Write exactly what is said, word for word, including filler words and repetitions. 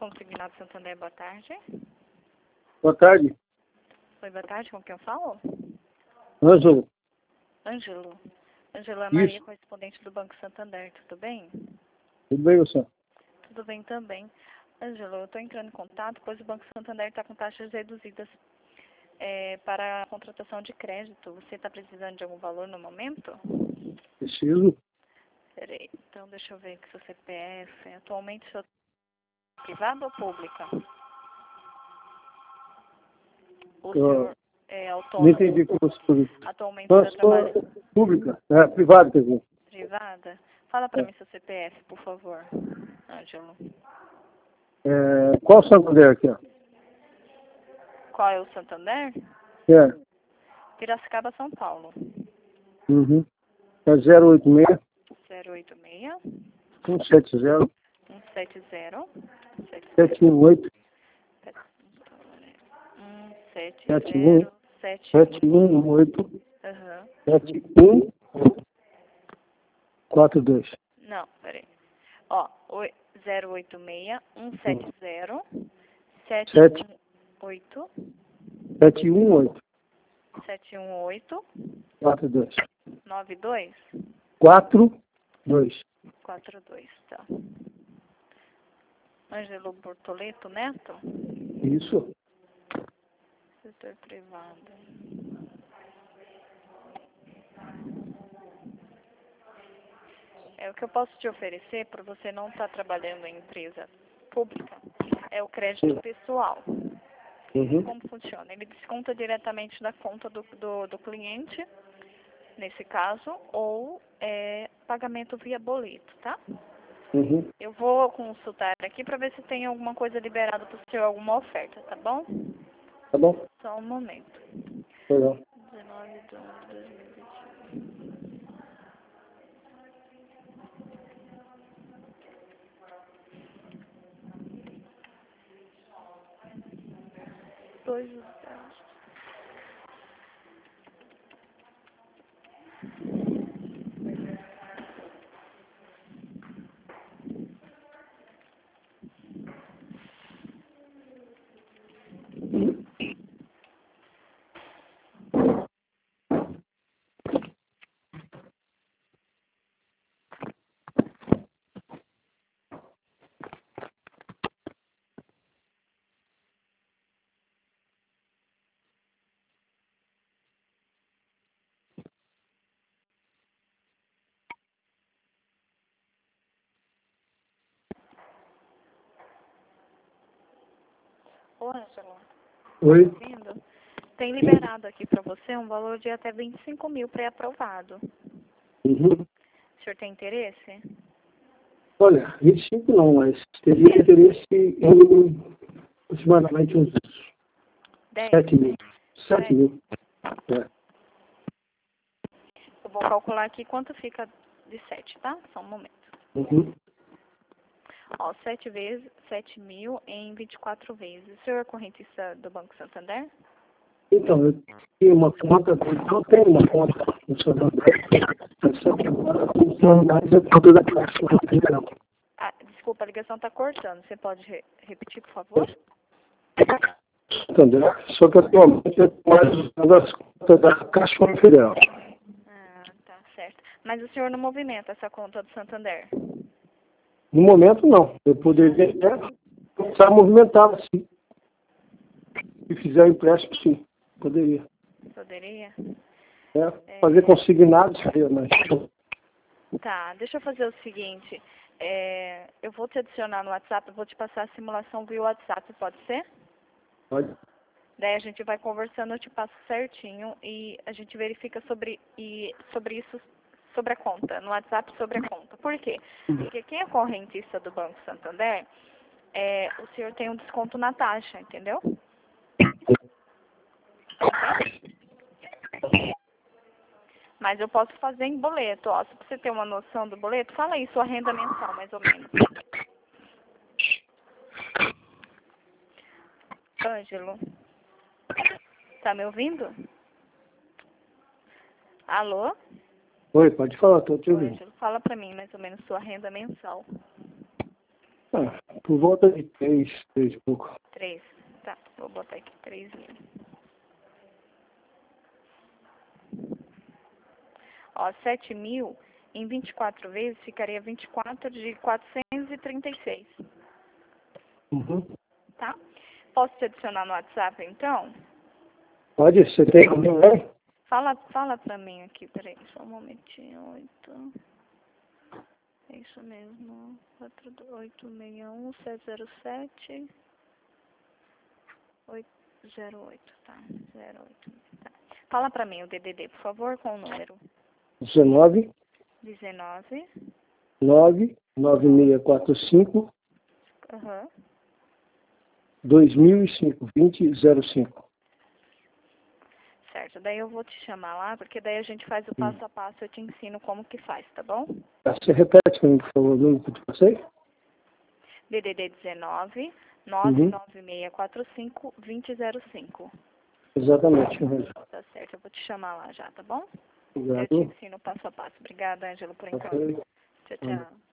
Consignado Santander, boa tarde. Boa tarde. Oi, boa tarde, com quem eu falo? Ângelo. Ângelo. Ângelo é Maria, Isso. correspondente do Banco Santander, tudo bem? Tudo bem, você? Tudo bem também. Ângelo, eu estou entrando em contato, pois o Banco Santander está com taxas reduzidas é, para a contratação de crédito. Você está precisando de algum valor no momento? Preciso. Peraí, então deixa eu ver aqui seu C P F. Atualmente, seu privado ou pública? O Eu senhor é não autônomo? entendi como você falou. Atualmente Não, está trabalhando sou pública. É, privado, quer dizer. privada? Fala para É. mim seu C P F, por favor, Ângelo. É, qual Santander aqui, ó? Qual é o Santander? É. Piracicaba, São Paulo. Uhum. É zero oito seis, zero oito seis, um sete zero, um sete zero, sete um oito, um sete sete um, zero, sete sete um oito, Aham. sete um quatro dois. Não, peraí. Ó, oi- zero oito seis, um sete zero, sete Sete. um oito, sete um oito, sete um oito, quatro dois. nove dois quatro dois. quatro dois, tá. Ângelo Bortoleto Neto, Isso. setor privado. É o que eu posso te oferecer por você não estar trabalhando em empresa pública, é o crédito Sim. pessoal. Uhum. Como funciona? Ele desconta diretamente da conta do, do, do cliente, nesse caso, ou é, pagamento via boleto, tá? Uhum. Eu vou consultar aqui para ver se tem alguma coisa liberada para o senhor, alguma oferta, tá bom? Tá bom? Só um momento. Legal. dezenove de onze de dois mil e vinte e um. Dois de dez. Ô, Ângelo, Oi. tá ouvindo? Tem liberado aqui para você um valor de até vinte e cinco mil pré-aprovado. Uhum. O senhor tem interesse? Olha, vinte e cinco não, mas teria interesse em aproximadamente uns dez? sete mil. sete Sete? mil. É. Eu vou calcular aqui quanto fica de sete, tá? Só um momento. Uhum. Ó, sete vezes, sete mil em vinte e quatro vezes. O senhor é correntista do Banco Santander? Então, eu tenho uma conta, eu tenho uma conta no Santander, só que agora não tenho mais a conta da Caixa Federal. Ah, desculpa, a ligação tá cortando. Você pode re repetir, por favor? Santander, só que atualmente eu tenho mais usando as contas da Caixa Federal. Ah, tá certo. Mas o senhor não movimenta essa conta do Santander? No momento, não. Eu poderia até começar a movimentar, sim. Se fizer o empréstimo, sim. Poderia. Poderia? É, fazer consignado seria mais. Tá, deixa eu fazer o seguinte. É, eu vou te adicionar no WhatsApp, eu vou te passar a simulação via WhatsApp, pode ser? Pode. Daí a gente vai conversando, eu te passo certinho e a gente verifica sobre, e, sobre isso, sobre a conta, no WhatsApp sobre a conta. Por quê? Porque quem é correntista do Banco Santander, é, o senhor tem um desconto na taxa, entendeu? Mas eu posso fazer em boleto, ó. Se você ter uma noção do boleto, fala aí sua renda mensal, mais ou menos. Ângelo, tá me ouvindo? Alô? Oi, pode falar, estou te Ô, ouvindo. Ângelo, fala pra mim mais ou menos sua renda mensal. Ah, Por volta de três, três e pouco. Três. Tá, vou botar aqui três mil. Ó, sete mil em vinte e quatro vezes ficaria vinte e quatro de quatrocentos e trinta e seis. Uhum. Tá? Posso te adicionar no WhatsApp, então? Pode, você tem alguém aí? Fala, fala pra mim aqui, peraí, só um momentinho. Oito. É isso mesmo. quatro oito seis um sete zero sete oito zero oito, tá? zero oito. Tá. Fala pra mim o D D D, por favor, com o número. dezenove, dezenove. nove, nove seis quatro cinco, Aham. dois mil e cinco, vinte, zero cinco. Certo, daí eu vou te chamar lá, porque daí a gente faz o passo a passo, eu te ensino como que faz, tá bom? Você repete para mim, por favor, o número que eu te passei? D D D dezenove, nove nove seis quatro cinco, dois zero zero cinco. Exatamente. Uhum. Tá certo, eu vou te chamar lá já, tá bom? Obrigado. Eu te ensino passo a passo. Obrigada, Ângela, por enquanto. Ok. Tchau, tchau.